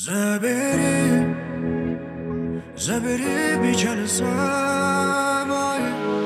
Забери, забери печаль с собой.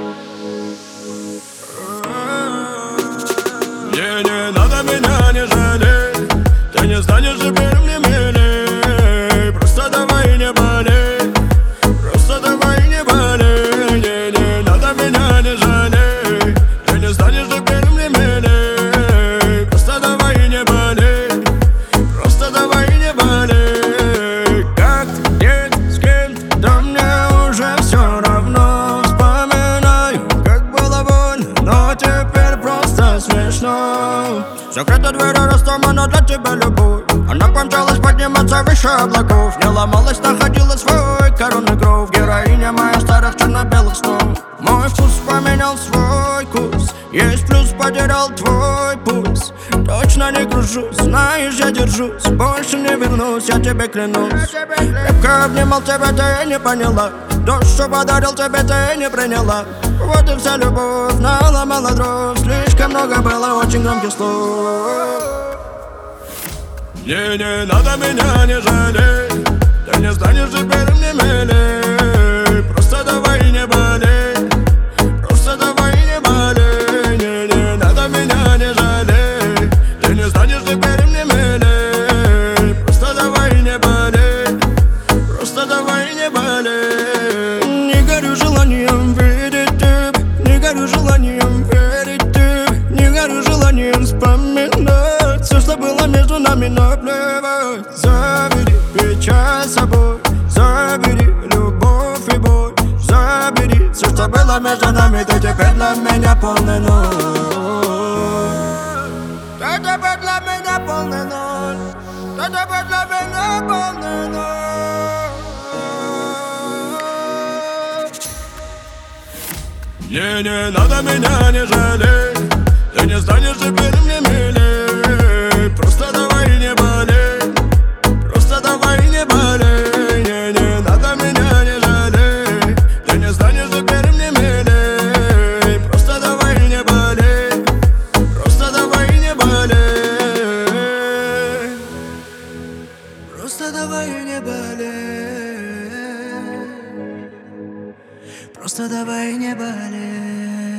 Мне не надо, меня не жалей. Ты не станешь теперь мне милей. Просто давай не болей. Просто давай не болей. Не надо, меня не жалей. Ты не станешь теперь мне милей. Просто давай не болей. Просто давай не болей. Как, где, с кем, да мне уже все равно. Вспоминаю, как было больно, но теперь просто смешно. Закрыта дверь, растомана для тебя любовь. Она помчалась подниматься выше облаков. Не ломалась, находила свой коронный кровь. Героиня моя старых черно-белых снов. Мой вкус поменял свой курс. Есть плюс, потерял твой пульс. Точно не кружусь, знаешь, я держусь. Больше не вернусь, я тебе клянусь. Крепко обнимал тебя, ты не поняла. Дождь, что подарил тебе, ты не приняла. Вот и вся любовь, наломала дров. Слишком много было очень громких слов. Мне не надо, меня не жалей. Ты не станешь теперь мне милей. Просто давай не болей. Просто давай не болей. Не надо, меня не жалей. Ты не станешь теперь мне милей. Просто давай не болей. Просто давай не болей. Не горю желанием видеть тебя. Не горю желанием верить тебе. Не горю желанием вспоминать все, что было между нами, наплевать. Забери печаль с собой. Забери любовь и боль. Забери все, что было между нами. Ты теперь для меня полный ноль. Ты теперь для меня полный ноль. Ты теперь для меня полный ноль. Мне не надо, меня не жалей. Ты не станешь теперь мне милей. Просто давай не болей. Просто давай не болей. Не надо, меня не жалей. Ты не станешь теперь мне милей. Просто давай не болей. Просто давай не болей. Просто давай не болей. Просто давай не болей.